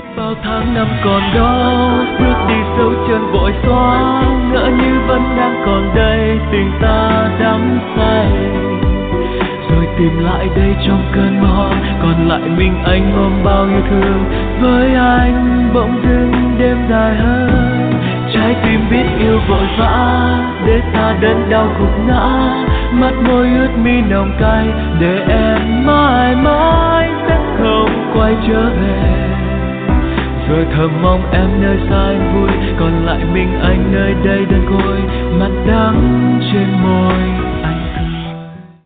bao tháng năm còn đó, bước đi dấu chân vội xóa, ngỡ như vẫn đang còn đây, tình ta đắm say. Rồi tìm lại đây trong cơn mơ, còn lại mình anh ôm bao yêu thương. Với anh bỗng dưng đêm dài hơn, trái tim biết yêu vội vã, để ta đớn đau gục ngã. Mắt môi ướt mi nồng cay, để em mãi mãi sẽ không quay trở về. Rồi thầm mong em nơi xa anh vui, còn lại mình anh nơi đây đơn côi, mắt đắng trên môi.